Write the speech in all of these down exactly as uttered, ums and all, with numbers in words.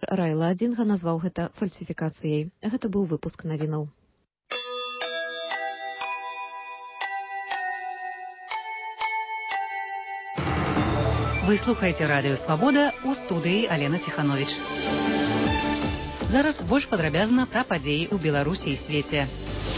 Райла Адзінга назваў гэта фальсіфікацыяй. Гэта быў выпуск навінаў. Вы слухаете радио «Свобода», у студыі Алена Ціхановіч. Зараз больш падрабязна пра падзеі ў Беларусі і свеце.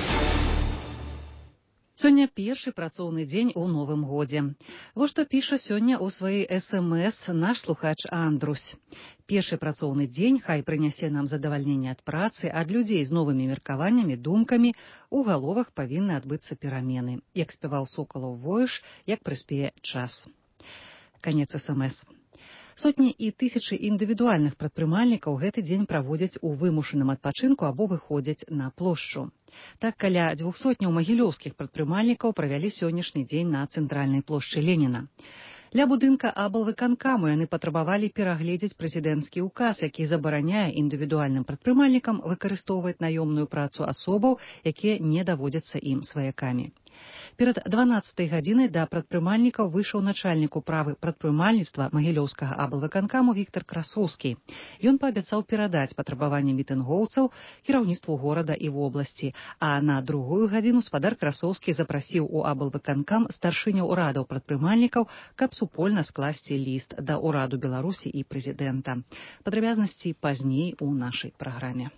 Сёння першы працоўны дзень у новым годзе. Вось што піша сёння ў сваёй эс эм эс наш слухач Андрусь. Першы працоўны дзень хай прынясе нам задавальненне ад працы, ад людзей з новымі меркаваннямі, думкамі. У галовах павінны адбыцца перамены. Як спяваў Сокалаў Воеш, як прыспее час. Канец эс эм эс. Сотні і тысячы індывідуальных прадпрымальнікаў гэты дзень праводзяць у вымушаным адпачынку або выходзяць на плошчу. Так, каля дзвюх сотняў магілёўскіх прадпрымальнікаў правялі сённяшні дзень на цэнтральнай плошчы Леніна. Ля будынка аблвыканкаму яны патрабавалі перагледзець прэзідэнцкі ўказ, які забараняе індывідуальным прадпрымальнікам выкарыстоўваць наёмную працу асобаў, якія не даводзяцца ім сваякамі. Перад дванаццатай гадзінай да прадпрымальнікаў выйшаў начальнік управы прадпрымальніцтва магілёўскага аблвыканкаму Віктар Красоўскі. Ён паабяцаў перадаць патрабаванні мітынгоўцаў кіраўніцтву горада і вобласці, а на другую гадзіну спадар Красоўскі запрасіў у аблвыканкам старшыняў урадаў прадпрымальнікаў, каб супольна скласці ліст да ўраду Беларусі і прэзідэнта. Падрабязнасці пазней у нашай праграме.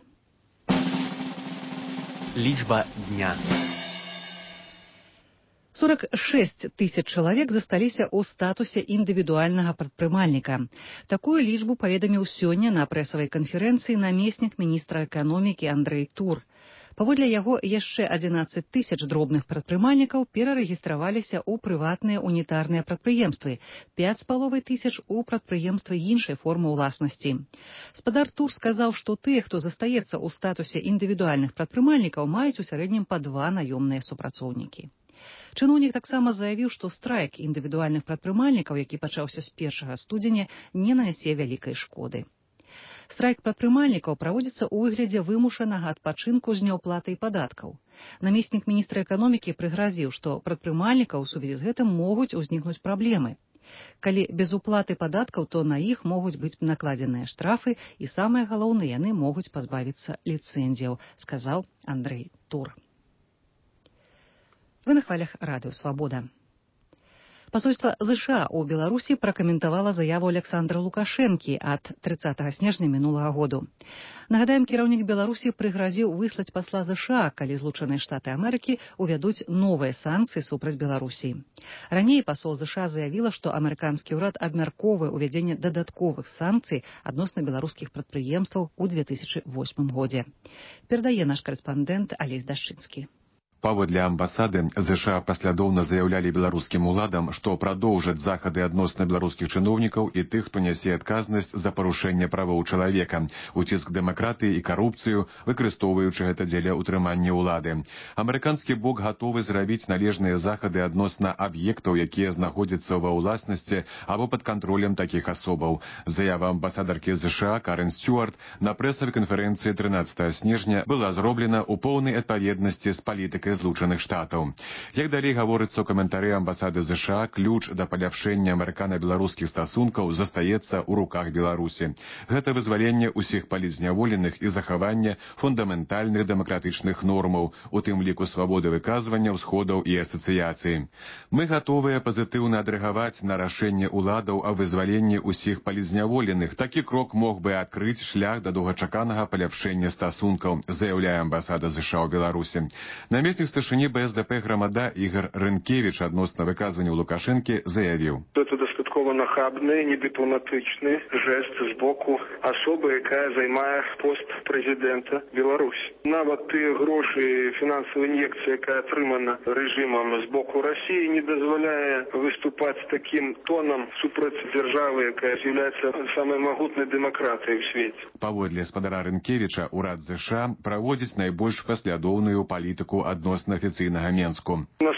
Лічба дня. сорок шэсць тысяч чалавек засталіся ў статусе індывідуальнага прадпрымальніка. Такую лічбу паведаміў сёння на прэсавай канферэнцыі намеснік міністра эканомікі Андрэй Тур. Паводле яго, яшчэ адзінаццаць тысяч дробных прадпрымальнікаў перарэгістраваліся ў прыватныя унітарныя прадпрыемствы, пяць з паловай тысяч у прадпрыемствы іншай формы ўласнасці. Спадар Тур сказаў, што тыя, хто застаецца ў статусе індывідуальных прадпрымальнікаў, маюць у сярэднім па два наёмныя супрацоўнікі. Чыноўнік таксама заявіў, што страйк індывідуальных прадпрымальнікаў, які пачаўся з першага студзеня, не нанясе вялікай шкоды. Страйк прадпрымальнікаў праводзіцца ў выглядзе вымушанага адпачынку з няўплатай падаткаў. Намеснік міністра эканомікі прыгразіў, што прадпрымальнікаў у сувязі з гэтым могуць узнікнуць праблемы. Калі без уплаты падаткаў, то на іх могуць быць накладзеныя штрафы і, самае галоўнае, яны могуць пазбавіцца ліцэнзіяў, сказаў Андрэй Тур. Вы на хвалях радыё «Свабода». Пасольства ЗША ў Беларусі пракаментавала заяву Александра Лукашэнкі ад трыццатага снежня мінулага году. Нагадаем, кіраўнік Беларусі прыгразіў выслаць пасла ЗША, калі Злучаныя Штаты Амерыкі увядуць новыя санкцыі супраць Беларусі. Раней пасол ЗША заявіла, што амерыканскі ўрад абмяркоўвае ўвядзенне дадатковых санкцый адносна беларускіх прадпрыемстваў у две тысячы восьмым годзе. Перадае наш карэспандэнт Алесь Дашчынскі. Паводле амбасады ЗША паслядоўна заяўлялі беларускім уладам, што прадоўжаць захады адносна беларускіх чыноўнікаў і тых, хто нясе адказнасць за парушэнне правоў чалавека, уціск дэмакратыі і карупцыю, выкарыстоўваючы гэта дзеля ўтрымання ўлады. Амерыканскі бок гатовы зрабіць належныя захады адносна аб'ектаў, якія знаходзяцца ва ўласнасці або пад кантролем такіх асобаў. Заява амбасадаркі ЗША Карен Стюарт на прэсавай канферэнцыі трынаццатага снежня была зроблена ў поўнай адпаведнасці з палітыкай Злучаных Штатаў. Як далей гаворыцца ў каментары амбасады ЗША, ключ да паляпшэння амерыкана-беларускіх стасункаў застаецца ў руках Беларусі. Гэта вызваленне ўсіх палітзняволеных і захаванне фундаментальных дэмакратычных нормаў, у тым ліку свабоды выказвання, ўсходаў і асацыяцыі. Мы гатовыя пазітыўна адрэагаваць на рашэнне ўладаў о вызваленні ўсіх палітзняволеных. Такі крок мог бы адкрыць шлях да доўгачаканага паляпшэння стасункаў, заяўляе амбасада ЗША ў Беларусі. Намеснік старшыні БСДП грамада Ігор Рынкевіч адносна выказванняў Лукашэнкі заявіў. Гэта дастаткова нахабны, недыпламатычны жэст з боку асобы, якая займае пост прэзідэнта Беларусі. Нават тыя грошы, фінансавая ін'екцыя, якая атрымана рэжымам з боку Расіі, не дазваляе выступаць такім тонам супраць дзяржавы, якая з'яўляецца самай магутнай дэмакратыяй у свеце. Паводле спадара Рынкевіча, урад ЗША праводзіць найбольш паслядоўную палітыку адносна афіцыйнага Менску. На самой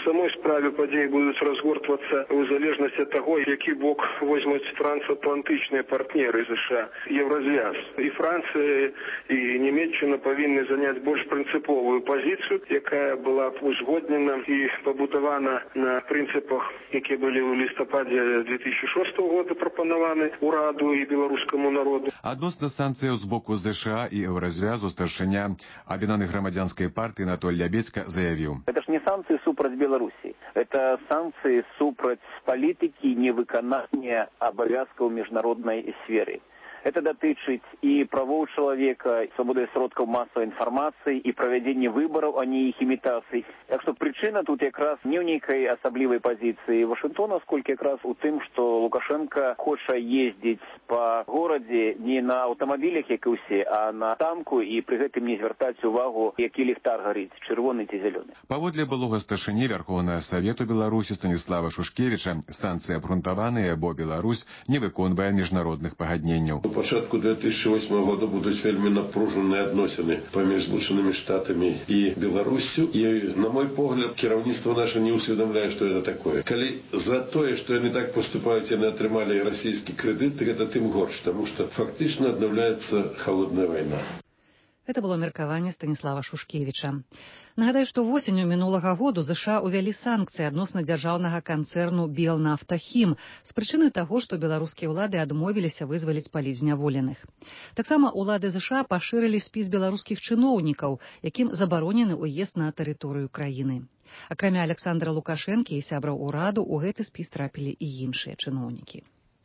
справе падзеі будуць разгортвацца ў залежнасці ад таго, які бок возьмуць трансатлантычныя партнеры ЗША, Еўразвяз. І Францыя, і Нямецчына павінны заняць больш прынцыповую пазіцыю, якая была б узгоднена і пабудавана на прынцыпах, якія былі ў лістападзе две тысячи шостого года прапанаваны ўраду і беларускаму народу. Адносна санкцыяў з боку ЗША і Еўразвязу старшыня аб'яднанай грамадзянскай партыі Анатоль Лябедзька заявіў: Это ж не санкции супраць Беларуси, это санкции супраць политики невыконания обовязков в международной сфере. Это датычыць і правоў чалавека, свабоды сродкаў масавай інфармацыі, і правядзення выбараў, а не іх імітацый. Так што прычына тут якраз не ў нейкай асаблівай пазіцыі Вашынгтона, сколькі якраз у тым, што Лукашенко хоча ездзіць па горадзе не на аўтамабілях, як і ўсе, а на танку, і пры гэтым не звяртаць увагу, які ліхтар гарыць, чырвоны ці зялёны. Паводле былога старшыні Вярхоўнага Савету Беларусі Станіслава Шушкевіча, санкцыі абгрунтаваныя, бо Беларусь не выконвае міжнародных пагадненняў. У пачатку две тысячи восьмого года будуць вельмі напружаныя адносіны паміж Злучанымі Штатамі і Беларуссю. І, на мой погляд, кіраўніцтва наше не усведомляе, што это такое. Калі за тое, што яны так поступаюць, яны атрымалі расійскі крэдыт, гэта тым горш, таму што фактычна аднаўляецца халодная вайна. Это было меркаванне Станіслава Шушкевіча. Нагадаю, што восенню мінулага году ЗША ўвялі санкцыі адносна дзяржаўнага канцэрну «Белнафтахім» з прычыны таго, што беларускія ўлады адмовіліся вызваліць палізняволеных. Таксама ўлады ЗША пашырылі спіс беларускіх чыноўнікаў, якім забаронены ўезд на тэрыторыю краіны. Акрамя Александра Лукашэнкі і сябраў ураду, у гэты спіс трапілі і іншыя чыноўнікі.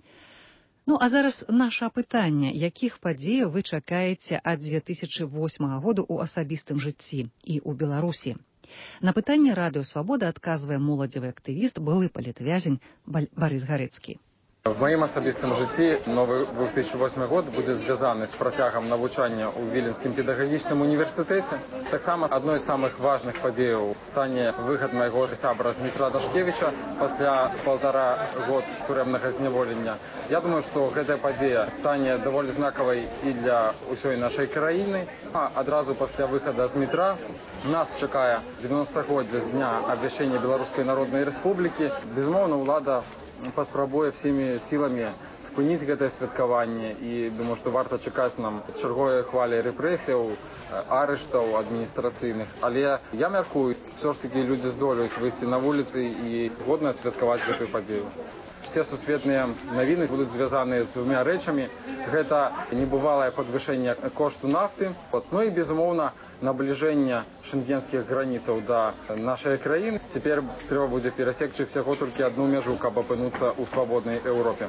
Ну, а зараз наша пытанне, якіх падзеяў вы чакаеце ад две тысячи восьмага году ў асабістым жыцці і ў Беларусі? На пытанне Радыё Свабода адказвае моладзевы актывіст, былы палітвязень Барыс Гарэцкі. В моім асабістым жыцці новы две тысячи восьмы год будзе звязаны з працягам навучання ў Віленскім педагагічным універсітэце. Таксама адной з самых важных падзеяў стане выхад майго сябра Змітра Дашкевіча пасля паўтара год турэмнага зняволення. Я думаю, што гэтая падзея стане даволі знакавай і для ўсёй нашай краіны. А адразу пасля выхада Змітра нас чакае дзевяностагоддзе з дня абвяшчэння Беларускай Народнай Рэспублікі. Безумоўна, ўлада паспрабуе всімі сіламі спыніць гэтае святкаванне, і думаю, што варта чакаць нам чарговай хвалі рэпрэсіяў, арыштаў адміністрацыйных. Але я мяркую, все ж такі людзі здолеюць выйсці на вуліцы і годна святкаваць гэтую падзею. Все сусветныя навіны будуць звязаныя з двумя рэчамі. Гэта небывалае падвышэнне кошту нафты, ну і, безумоўна, набліжэнне шенгенскіх граніцаў да нашай краіны. Цяпер трэба будзе перасекчы всяго толькі адну мяжу, каб апынуцца ў свабоднай Еўропе.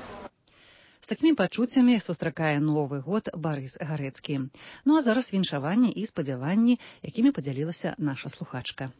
З такімі пачуццямі сустракае Новы год Барыс Гарэцкі. Ну а зараз віншаванні і спадзяванні, якімі падзялілася наша слухачка.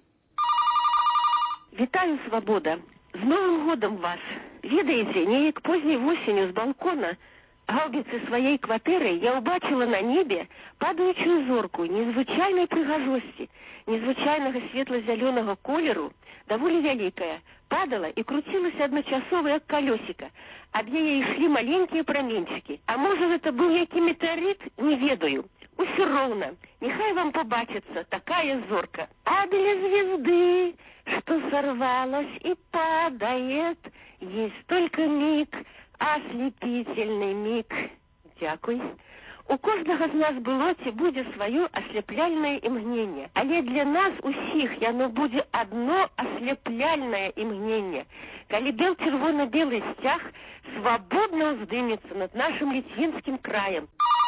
Вітаю, Свабода! З Новым годам вас! Ведаеце, неяк позняй восенню з балкона гаубіцы сваёй кватэры я ўбачыла на небе падаючую зорку незвычайнай прыгажосці, незвычайнага светла-зялёнага колеру, даволі вялікая, падала і круцілася адначасова, як калёсіка. Ад яе ішлі маленькія праменчыкі. А можа, гэта быў які метэарыт? Не ведаю. Усё роўна. Нехай вам побачится такая зорка. А для звезды, что сорвалась и падает, есть только миг, ослепительный миг. Дякуй. У кожнага з нас было ці будзе сваё асляпляльнае імгненне. Але для нас усіх яно будзе адно асляпляльнае імгненне. Калі бел-чырвона-белы сцяг свабодна ўздымецца над нашым ліцвінскім краем.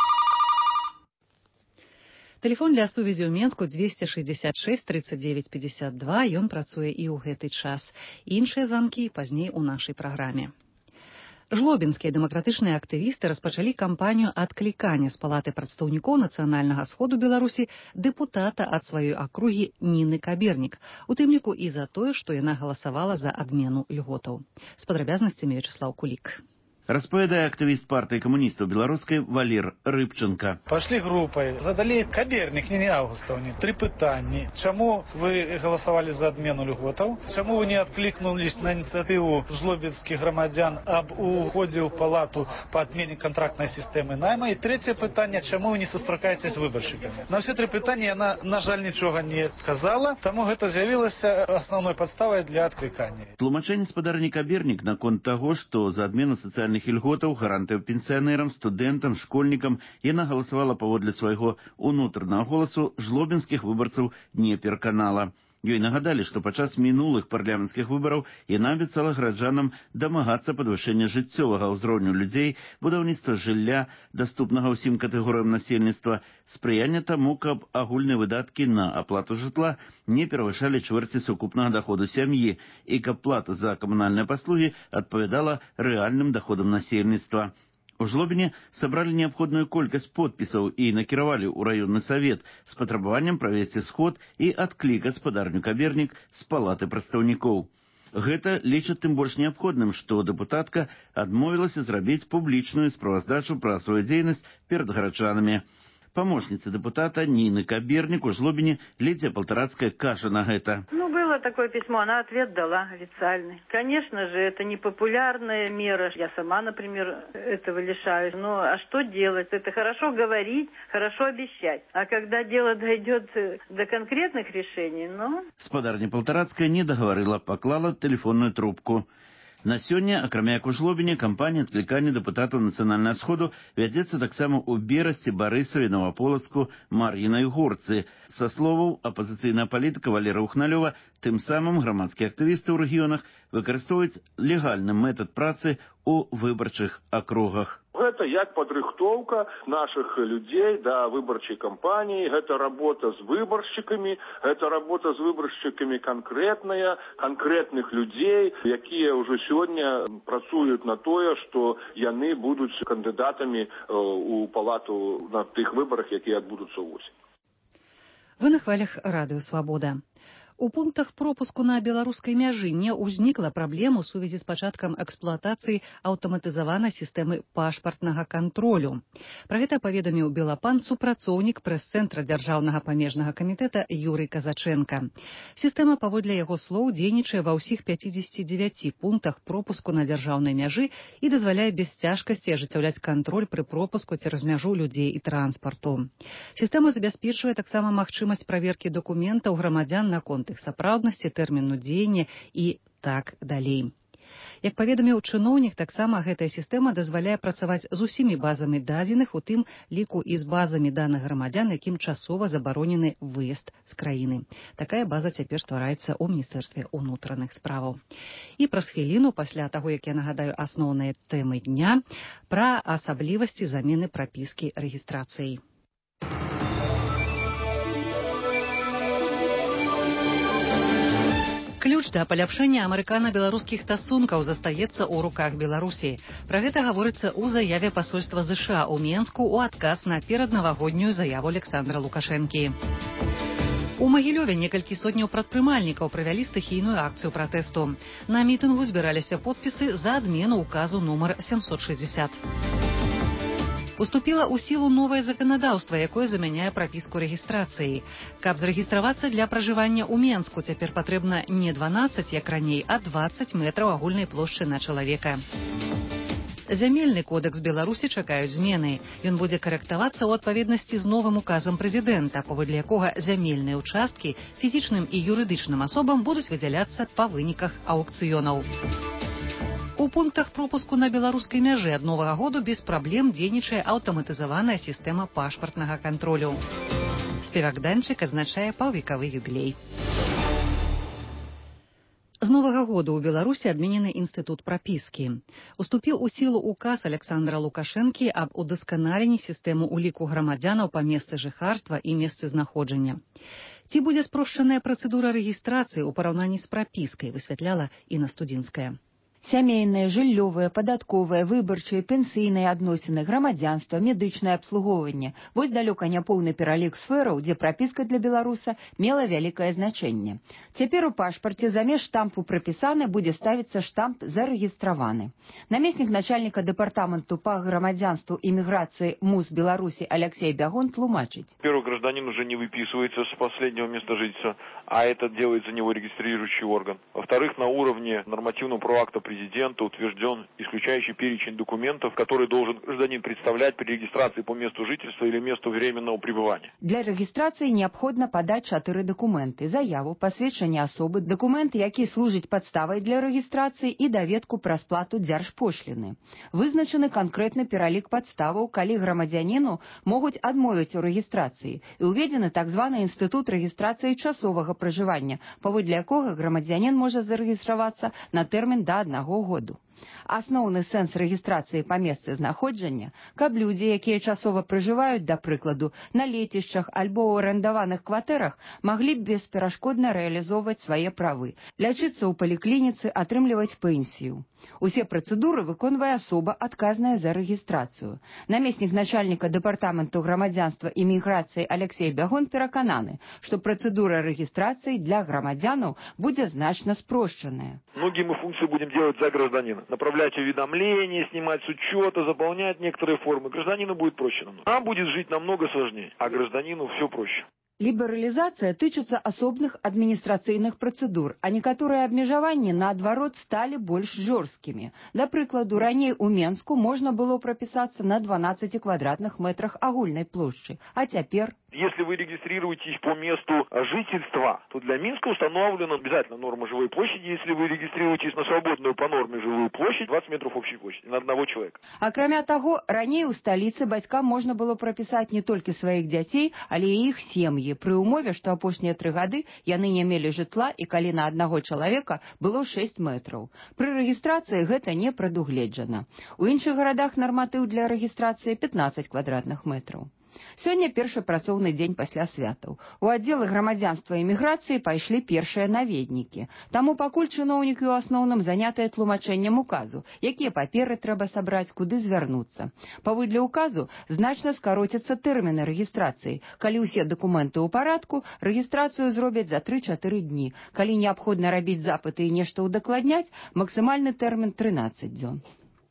Тэлефон для сувязі ў Менску двести шестьдесят шесть тридцать девять пятьдесят два. Ён працуе і ў гэты час. Іншыя званкі пазней у нашай праграме. Жлобінскія дэмакратычныя актывісты распачалі кампанію адклікання з палаты прадстаўнікоў нацыянальнага сходу Беларусі дэпутата ад сваёй акругі Ніны Кабернік, у тым ліку і за тое, што яна галасавала за адмену льготаў. З падрабязнасцямі Вячеслаў Кулік. Распавядае актывіст партыі камуністаў беларускай Валер Рыбченко. Пошли группой, задали Каберник, не, не Августовне, три пытания. Чему вы голосовали за отмену льготов? Чему вы не откликнулись на инициативу жлобинских громадян об уходе в палату по отмене контрактной системы найма? И третье питание, чему вы не сустракаетесь с выборщиками? На все три питания она, на жаль, ничего не сказала, тому это з'явилось основной подставой для откликания. Тлумачэнне спадарні Каберник наконт таго, што за адмену сацыяльных ільготаў, гарантыяў пенсіянерам, студэнтам, школьнікам яна галасавала паводле свайго унутранага голасу, жлобінскіх выбарцаў не пераканала. Ёй нагадалі, што падчас мінулых парламенцкіх выбараў яна абяцала гражданам дамагацца падвышэння жыццёвага ўзроўню людзей, будаўніцтва жылля, даступнага ўсім катэгорыям насельніцтва, спрыяння таму, каб агульныя выдаткі на аплату жытла не перавышалі чвэрці сукупнага даходу сям'і і каб плата за камунальныя паслугі адпавядала рэальным даходам насельніцтва. У Жлобіне сабралі неабходную колькасць подпісаў і накіравалі ў раённы савет з патрабаваннем правесці сход і адклікаць спадарню Каберник з палаты прадстаўнікоў. Гэта лічаць тым больш неабходным, што дэпутатка адмовілася зрабіць публічную справаздачу пра сваю дзейнасць перад гараджанамі. Помощница депутата Нины Каберник у Жлобине Лидия Полторацкая каша на это. Ну, было такое письмо, она ответ дала официальный. Конечно же, это не популярная мера. Я сама, например, этого лишаюсь. Ну, а что делать? Это хорошо говорить, хорошо обещать. А когда дело дойдет до конкретных решений, ну... Спадарня Полторацкая не договорила, поклала телефонную трубку. На сёння, акрамя як у Жлобіне, кампанія адклікання дэпутатаў нацыянальнага сходу вядзецца таксама ў Берасці, Барысаве, Новаполацку, Мар'інай Горцы. Са словаў апазіцыйнага палітыка Валера Ухналёва, тым самым грамадскія актывісты ў рэгіёнах выкарыстоўваюць легальны метад працы у выбарчых акругах. Гэта як падрыхтоўка нашых людзей да выбарчай кампаніі, гэта работа з выбаршчыкамі, гэта работа з выбаршчыкамі канкрэтная, канкрэтных людзей, якія ўжо сёння працуюць на тое, што яны будуць кандыдатамі у палату на тых выбарах, якія адбудуцца ўвосень. Вы на хвалях радыё «Свабода». У пунктах пропуску на беларускай мяжы не ўзнікла праблем у сувязі з пачаткам эксплуатацыі аўтаматызаванай сістэмы пашпартнага кантролю. Пра гэта паведаміў Белапан супрацоўнік прэс-цэнтра дзяржаўнага памежнага камітэта Юрый Казаченко. Сістэма, паводле яго слоў, дзейнічае ва ўсіх пяцідзесяці дзевяці пунктах пропуску на дзяржаўнай мяжы і дазваляе без цяжкасці ажыццяўляць кантроль пры пропуску цераз мяжу людзей і транспарту. Сістэма забяспечвае таксама магчымасць праверкі дакументаў грамадзян наконт іх сапраўднасці, тэрміну дзеяння і так далей. Як паведаміў чыноўнік, таксама гэтая сістэма дазваляе працаваць з усімі базамі дадзеных, у тым ліку і з базамі даных грамадзян, якім часова забаронены выезд з краіны. Такая база цяпер ствараецца ў Міністэрстве ўнутраных справаў. І праз хвіліну, пасля таго, як я нагадаю асноўныя тэмы дня, пра асаблівасці замены прапіскі рэгістрацыяй. Ключ да паляпшэння амерыкана-беларускіх стасункаў застаецца ў руках Беларусі. Пра гэта гаворыцца ў заяве пасольства ЗША ў Менску ў адказ на пераднавагоднюю заяву Александра Лукашэнкі. У Магілёве некалькі сотняў прадпрымальнікаў правялі стыхійную акцыю пратэсту. На мітынгу збіраліся подпісы за адмену указу нумар сямсот шэсцьдзесят. Уступіла ў сілу новае заканадаўства, якое замяняе прапіску рэгістрацыі. Каб зарэгістравацца для пражывання ў Менску, цяпер патрэбна не дванаццаць, як раней, а дваццаць метраў агульнай плошчы на чалавека. Зямельны кодэкс Беларусі чакаюць змены. Ён будзе карэктавацца ў адпаведнасці з новым указам прэзідэнта, паводле якога зямельныя ўчасткі фізічным і юрыдычным асобам будуць выдзяляцца па выніках аўкцыёнаў. У пунктах пропуску на беларускай мяжы ад новага году без праблем дзейнічае аўтаматызаваная сістэма пашпартнага кантролю. Спевак Данчык адзначае паўвекавы юбілей. З новага году ў Беларусі адменены інстытут прапіскі. Уступіў у сілу указ Александра Лукашэнкі аб удасканаленні сістэмы ўліку грамадзянаў па месцы жыхарства і месцы знаходжання. Ці будзе спрошчаная працэдура рэгістрацыі ў параўнанні з прапіскай, высвятляла Інна Студзінская. Сямейныя, жыллёвыя, падатковыя, выбарчыя, пенсійныя адносіны, грамадзянства, медычнае абслугоўванне. Вось далёка не поўны пералік сфераў, дзе прапіска для беларуса мела вялікае значэнне. Цяпер у пашпарце замест штампу «прапісаны» будзе ставіцца штамп «зарэгістраваны». Намеснік начальніка дэпартаменту па грамадзянству і міграцыі МУС Беларусі Алексей Бягун тлумачыць. Первый гражданин уже не выписывается с последнего места жительства, а это делает за него регистрирующий орган. Во-вторых, на уровне нормативного проакта президента утвержден исключающий перечень документов, которые должен гражданин представлять при регистрации по месту жительства или месту временного пребывания. Для рэгістрацыі неабходна падаць чатыры дакументы: заяву, пасведчанне асобы, дакумент, які служыць падставай для рэгістрацыі, і даведку пра сплату дзяржпошліны. Вызначаны канкрэтны пералік падставаў, калі грамадзяніну могуць адмовіць у рэгістрацыі, і ўведзены так званы інстытут рэгістрацыі часовага пражывання, паводле якога грамадзянін можа зарэгістравацца на тэрмін да аднаго году. Асноўны сэнс рэгістрацыі па месцы знаходжання, каб людзі, якія часова пражываюць, да прыкладу, на лецішчах альбо ў арендаваных кватэрах, маглі б бесперашкодна рэалізоўваць свае правы, лячыцца ў паліклініцы, атрымліваць пенсію. Усе працэдуры выконвае асоба, адказная за рэгістрацыю. Намеснік начальніка дэпартаменту грамадзянства і міграцыі Алексей Бягун перакананы, што працэдура рэгістрацыі для грамадзянаў будзе значна спрошчаная. Многие мы функции будем делать за гражданина. Направлять уведомления, снимать с учета, заполнять некоторые формы. Гражданину будет проще намного. А будет жить намного сложнее, а гражданину все проще. Лібералізацыя тычыцца асобных адміністрацыйных працэдур, а некаторыя абмежаванні, наадварот, сталі больш жорсткімі. Да прыкладу, раней у Менску можна было прапісацца на дванаццаці квадратных метрах агульнай плошчы, а цяпер... Если вы регистрируетесь по месту жительства, то для Минска установлена обязательно норма живой площади. Если вы регистрируетесь на свободную по норме живую площадь, двадцать метров общей площади на одного человека. Акрамя таго, раней у сталіцы бацькам можна было прапісаць не толькі сваіх дзяцей, але і іх сем'і, пры ўмове, што апошнія тры гады яны не мелі жытла і калі на аднаго чалавека было шэсць метраў. Пры рэгістрацыі гэта не прадугледжана. У іншых гарадах нарматыў для рэгістрацыі пятнаццаць квадратных метраў. Сёння першы працоўны дзень пасля святаў. У аддзелы грамадзянства і міграцыі пайшлі першыя наведнікі. Таму пакуль чыноўнікі ў асноўным занятыя тлумачэннем указу, якія паперы трэба сабраць, куды звярнуцца. Паводле указу значна скароцяцца тэрміны рэгістрацыі. Калі ўсе дакументы ў парадку, рэгістрацыю зробяць за тры-чатыры дні. Калі неабходна рабіць запыты і нешта ўдакладняць, максімальны тэрмін трынаццаць дзён.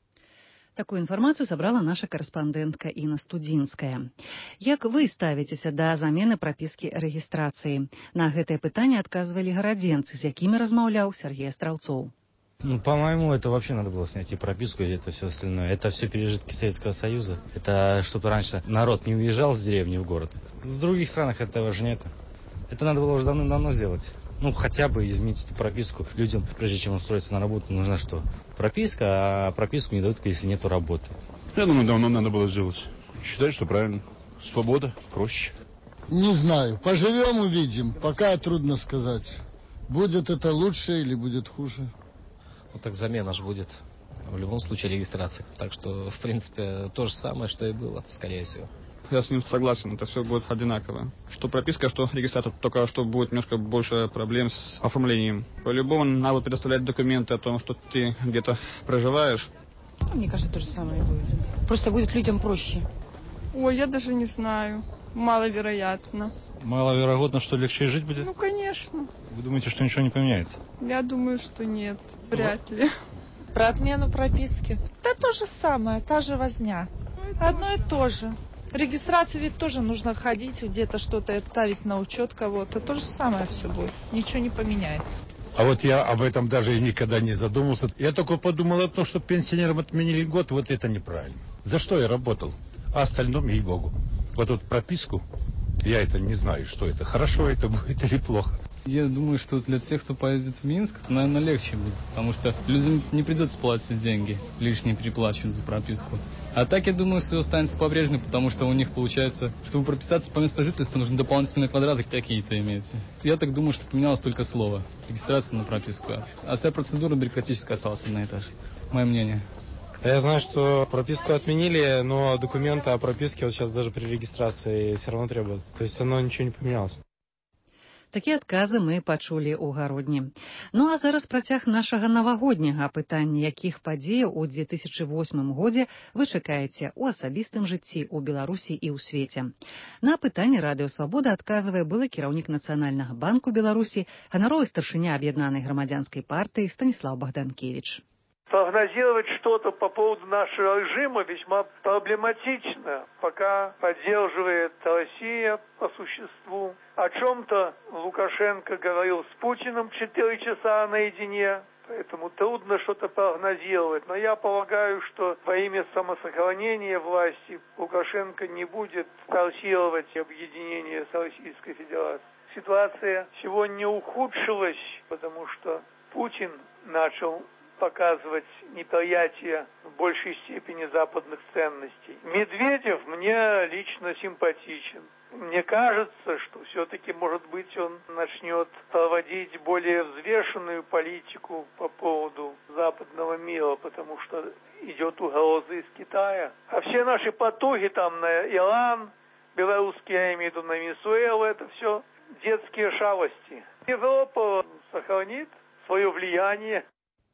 Такую информацию собрала наша корреспондентка Инна Студинская. Як вы ставитеся до замены прописки регистрации? На гэтае пытанне отказывали городенцы, с якими размаўляў Сергей Остраўцоў. Ну, по-моему, это вообще надо было снять и прописку, и это все остальное. Это все пережитки Советского Союза. Это чтобы раньше народ не уезжал с деревни в город. В других странах этого же нет. Это надо было уже давно-давно сделать. Ну, хотя бы изменить эту прописку людям, прежде чем устроиться на работу, нужна что? Прописка, а прописку не дают, если нету работы. Я думаю, давно надо было сделать. Считаю, что правильно. Свобода, проще. Не знаю. Поживем, увидим. Пока трудно сказать. Будет это лучше или будет хуже. Ну, так замена же будет в любом случае регистрации. Так что, в принципе, то же самое, что и было, скорее всего. Я с ним согласен, это все будет одинаково. Что прописка, что регистратор, только что будет немножко больше проблем с оформлением. По-любому надо предоставлять документы о том, что ты где-то проживаешь. Мне кажется, то же самое будет. Просто будет людям проще. Ой, я даже не знаю. Маловероятно. Маловероятно, что легче жить будет? Ну, конечно. Вы думаете, что ничего не поменяется? Я думаю, что нет. Вряд ли. Про отмену прописки. Да то же самое, та же возня. Одно и то же. Регистрацию ведь тоже нужно ходить, где-то что-то ставить на учет кого-то. То же самое все будет. Ничего не поменяется. А вот я об этом даже и никогда не задумывался. Я только подумал о том, что пенсионерам отменили год, вот это неправильно. За что я работал? А остальном, ей-богу. Вот вот прописку, я это не знаю, что это. Хорошо это будет или плохо. Я думаю, что для тех, кто поедет в Минск, то, наверное, легче будет, потому что людям не придется платить деньги, лишние переплачивать за прописку. А так, я думаю, все останется по-прежнему, потому что у них получается, чтобы прописаться по месту жительства, нужно дополнительные квадраты какие-то иметь. Я так думаю, что поменялось только слово. Регистрация на прописку. А вся процедура бюрократически осталась одна и та же. Мое мнение. Я знаю, что прописку отменили, но документы о прописке вот сейчас даже при регистрации все равно требуют. То есть оно ничего не поменялось. Такія адказы мы пачулі ў гародні. Ну а зараз працяг нашага навагодняга пытання, якіх падзеяў у две тысячы восьмым годзе вы чакаеце ў асабістым жыцці ў Беларусі і ў свеце. На пытанне Радыё Свабода адказвае былы кіраўнік Нацыянальнага банку Беларусі, ганаровы старшыня Аб'яднанай грамадзянскай партыі Станислав Богданкевич. Прогнозировать что-то по поводу нашего режима весьма проблематично, пока поддерживает Россия по существу. О чем-то Лукашенко говорил с Путиным четыре часа наедине, поэтому трудно что-то прогнозировать. Но я полагаю, что во имя самосохранения власти Лукашенко не будет форсировать объединение с Российской Федерацией. Ситуация сегодня ухудшилась, потому что Путин начал показывать неприятие в большей степени западных ценностей. Медведев мне лично симпатичен. Мне кажется, что все-таки, может быть, он начнет проводить более взвешенную политику по поводу западного мира, потому что идет угроза из Китая. А все наши потуги там на Иран, белорусские, я имею в виду на Венесуэлу, это все детские шалости. Европа сохранит свое влияние.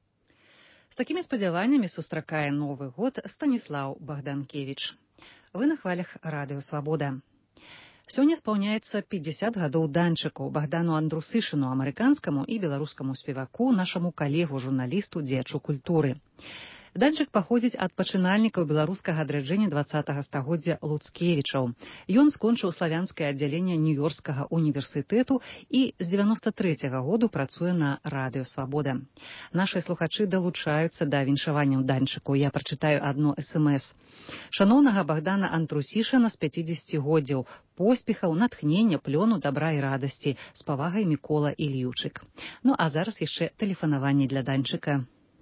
З такімі спадзяваннямі сустракае Новы год Станіслаў Богданкевич. Вы на хвалях Радыё Свабода. Сёння спаўняецца пятьдесят гадоў Данчыку, Богдану Андрусышыну, амерыканскаму і беларускаму спеваку, нашаму калегу, журналісту, дзеячу культуры. Данчык паходзіць ад пачынальнікаў беларускага адраджэння двадцатага стагоддзя Луцкевічаў. Ён скончыў славянскае аддзяленне Нью-Йоркскага універсітэту і з дзевяноста трэцяга году працуе на Радыё Свабода. Нашы слухачы далучаюцца да віншаванняў Данчыку. Я прачытаю адно эс эм эс. Шаноўнага Богдана Андрусішына з пяцідзесяцігоддзяў, поспехаў, натхнення, плёну, добра і радасці. З павагай, Мікола Ільючык. Ну а зараз яшчэ тэлефанаванне для Данчыка.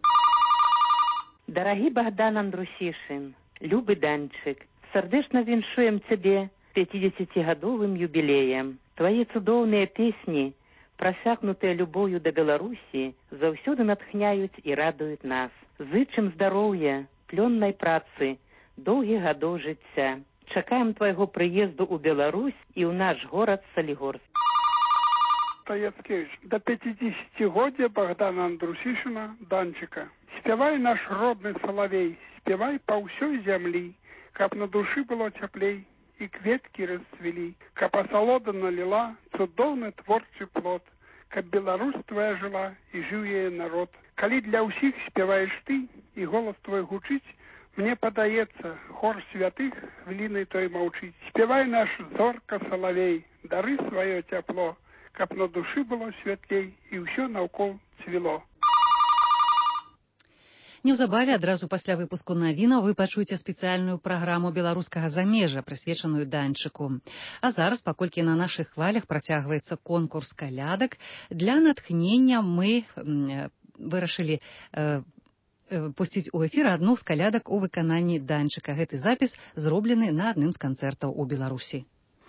Дорогі Богдан Андрусішин, любий Данчик, сердечно віншуем тебе пятидесятигодовым юбилеем. Твои цудоўныя песни, просякнутые любовью до Беларуси, заўсёды натхняют и радуют нас. Зычым здоровья, плённой працы, доўгіх гадоў жыцця. Чакаем твоего приезду у Беларусь и у наш город Солигорск. Яцкевич, до пятидесятигодия Богдана Андрусішина, Данчика. Спевай наш родный соловей, спевай по ўсёй зямлі, каб на душы было цяплей і кветкі расцвілі, каб асалода наліла цудоўны творчы плод, каб Беларусь твоя жила і жыў яе народ. Калі для ўсіх спяваеш ты і голас твой гучыць, мне падаецца, хор святых хвілінай той маўчыць. Спявай наш зорка соловей, дары сваё цяпло, каб на душы было святлей і ўсё наўкол цвіло. Неўзабаве адразу пасля выпуску навінаў вы пачуеце спецыяльную праграму беларускага замежжа, прысвечаную Данчыку. А зараз, паколькі на нашых хвалях працягваецца конкурс калядак, для натхнення мы вырашылі э, пусціць у эфір адну з калядак у выкананні Данчыка. Гэты запіс зроблены на адным з канцэртаў у Беларусі.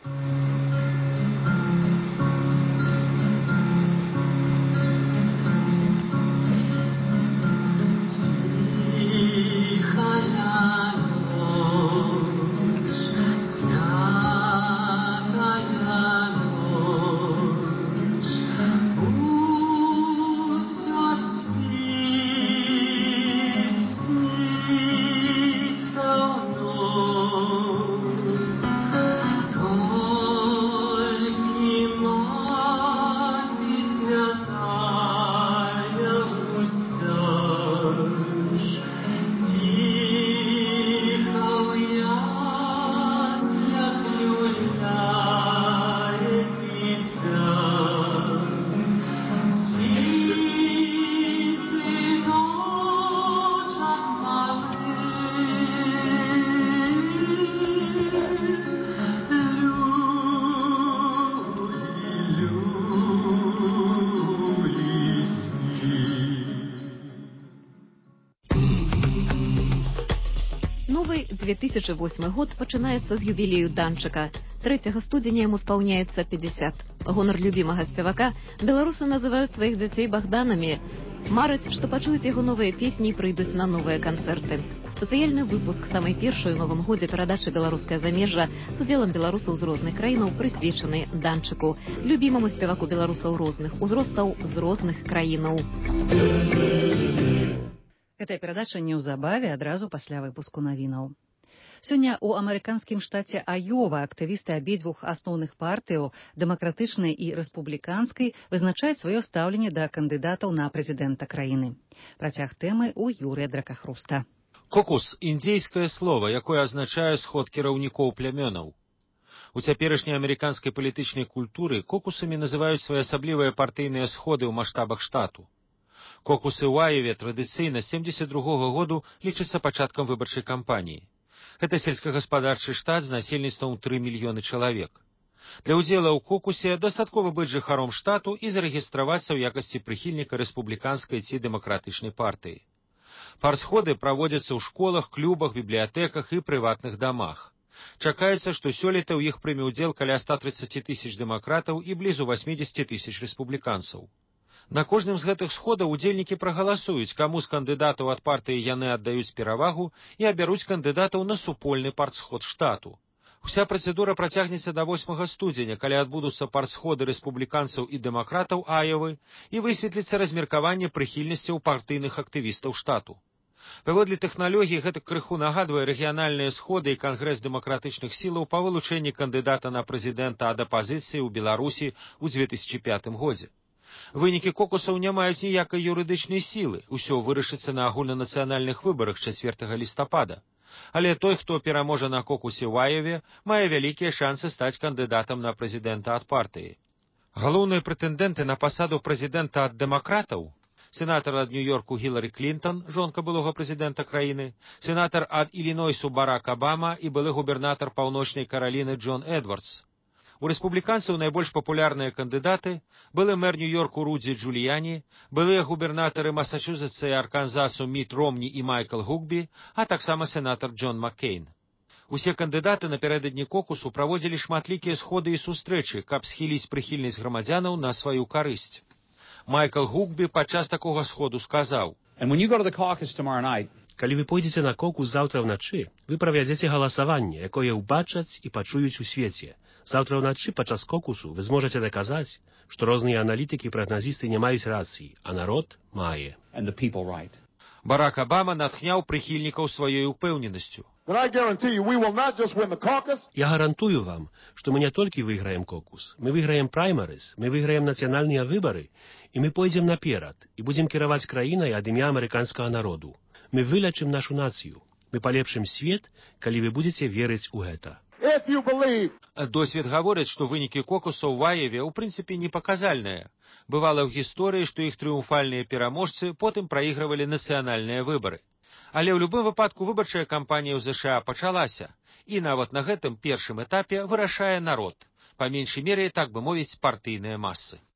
две тысячи восьмой год пачынаецца з юбілею Данчыка. трэцяга студзеня яму спаўняецца пятьдесят. Гонар любімага спевака беларусы называюць сваіх дзяцей Богданамі. Марыць, што пачуюць яго новыя песні і прыйдуць на новыя канцэрты. Спецыяльны выпуск самай першай у новым годзе перадачы «Беларускае замежжа» з удзелам беларусаў з розных краінаў прысвечаны Данчыку, любімаму спеваку беларусаў розных узростаў з розных краінаў. Гэтая перадача неўзабаве адразу пасля выпуску навінаў. Сёння ў амерыканскім штаце Айова актывісты абедзвюх асноўных партыяў, дэмакратычнай і рэспубліканскай, вызначаюць сваё стаўленне да кандыдатаў на прэзідэнта краіны. Працяг тэмы ў Юрыя Дракахруста. Кокус – індзейскае слова, якое азначае сход кіраўнікоў плямёнаў. У цяперашняй амерыканскай палітычнай культуры кокусамі называюць своеасаблівыя партыйныя сходы ў маштабах штату. Кокусы ў Айове традыцыйна з семдзесят другога году лічацца пачаткам выбарчай кампаніі. Гэта сельскагаспадарчы штат з насельніцтвам тры мільёны чалавек. Для ўдзела ў кокусе дастаткова быць жыхаром штату і зарэгістравацца ў якасці прыхільніка рэспубліканскай ці дэмакратычнай партыі. Парсходы праводзяцца ў школах, клубах, бібліятэках і прыватных дамах. Чакаецца, што сёлета ў іх прыме ўдзел каля ста трыццаці тысяч дэмакратаў і блізу васьмідзесяці тысяч рэспубліканцаў. На кожным з гэтых сходаў удзельнікі прагаласуюць, каму з кандыдатаў ад партыі яны аддаюць перавагу і абяруць кандыдатаў на супольны партсход штату. Уся працэдура працягнецца да восьмага студзеня, калі адбудуцца партсходы рэспубліканцаў і дэмакратаў Айовы і высветліцца размеркаванне прыхільнасцяў партыйных актывістаў штату. Паводле тэхналогіі гэта крыху нагадвае рэгіянальныя сходы і кангрэс дэмакратычных сілаў па вылучэнні кандыдата на прэзідэнта ад апазіцыі ў Беларусі ў дзве тысячы пятым годзе. Вынікі кокусаў не маюць ніякай юрыдычнай сілы, усё вырашыцца на агульнанацыянальных выбарах чацвёртага лістапада. Але той, хто пераможа на кокусе ў Айове, мае вялікія шансы стаць кандыдатам на прэзідэнта ад партыі. Галоўныя прэтэндэнты на пасаду прэзідэнта ад дэмакратаў – сенатар ад Нью-Йорку Гілары Клінтон, жонка былога прэзідэнта краіны, сенатар ад Ілінойсу Барак Абама і былы губернатар Паўночнай Караліны Джон Эдвардс. У рэспубліканцаў найбольш папулярныя кандыдаты былы мэр Нью-Йорку Рудзі Джуліяні, былыя губернатары Масачузетса і Арканзасу Міт Ромні і Майкл Гукбі, а таксама сенатар Джон Маккейн. Усе кандыдаты напярэдадні кокусу праводзілі шматлікія сходы і сустрэчы, каб схіліць прыхільнасць грамадзянаў на сваю карысць. Майкл Гукбі падчас такога сходу сказаў: «Калі вы пойдзеце на кокус заўтра ўначы, вы правядзеце галасаванне, якое ўбачаць і пачуюць у свеце. Заўтра ўначы падчас кокусу вы зможаце даказаць, што розныя аналітыкі і прагназісты не маюць рацыі, а народ мае». Барак Абама натхняў прыхільнікаў сваёй упэўненасцю. Я гарантую вам, што мы не толькі выйграем кокус, мы выйграем праймарыз, мы выйграем нацыянальныя выбары, і мы пойдзем наперад і будзем кіраваць краінай ад імя амерыканскага народу. Мы вылечым нашу нацыю, мы палепшым свет, калі вы будзеце верыць у гэта. Досвед гаворыць, што вынікі кокусаў у Айове ў прынцыпе непаказальныя. Бывала ў гісторыі, што іх трыумфальныя пераможцы потым праігрывалі нацыянальныя выбары. Але ў любым выпадку выбарчая кампанія ў ЗША пачалася, і нават на гэтым першым этапе вырашае народ, па меншай мере, так бы мовіць, партыйныя масы.